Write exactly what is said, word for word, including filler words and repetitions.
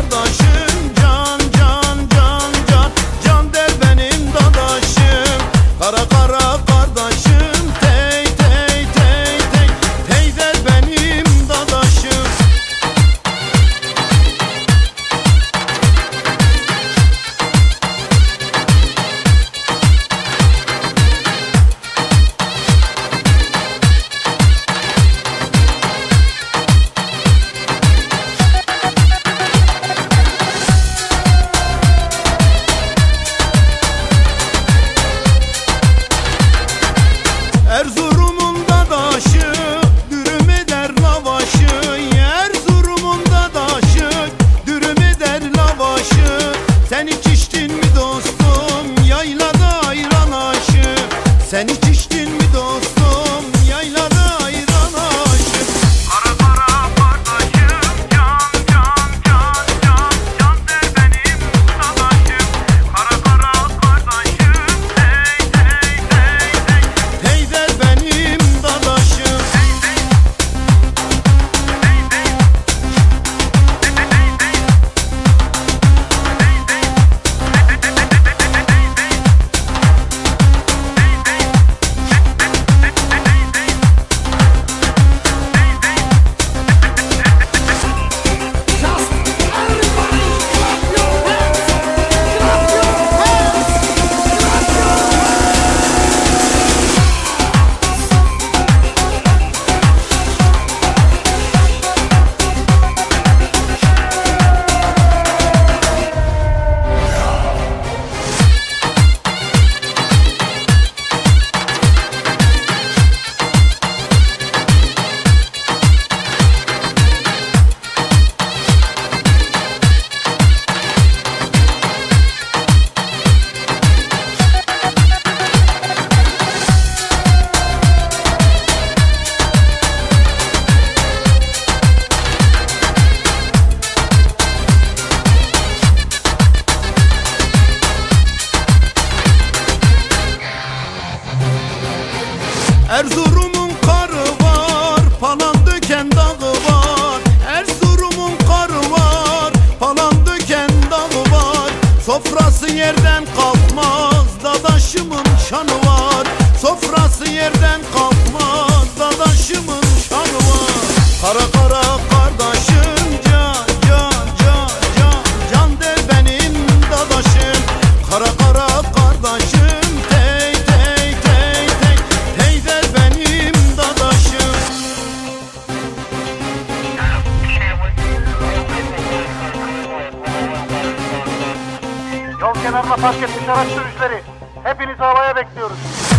kardeşim, can can can can can der benim dadaşım. Kara kara kardeşim, tey tey tey tey tey der benim dadaşım. Erzurum'un dadaşı, dürüm eder lavaşı. Erzurum'un dadaşı, dürüm eder lavaşı. Sen hiç içtin mi dostum, yaylada ayran aşı? Sen hiç içtin mi dostum, yaylada ayran aşı? Kara kara kardeşim, can can can can can der benim dadaşım. Kara kara kardeşim, hey hey hey hey Hey der benim dadaşım. hey hey hey hey Erzurum'un karı var, Palandöken dağı var. Erzurum'un karı var, Palandöken dağı var. Sofrası yerden kalkmaz, dadaşımın şanı var. Sofrası yerden kalkmaz, dadaşımın şanı var. Kara kara kardeşim, can can can can can der benim dadaşım. Kara kara kardeşim, tey tey tey tey tey der benim dadaşım. Yol kenarına park etmiş araç sürücüleri. Hepinizi havaya bekliyoruz.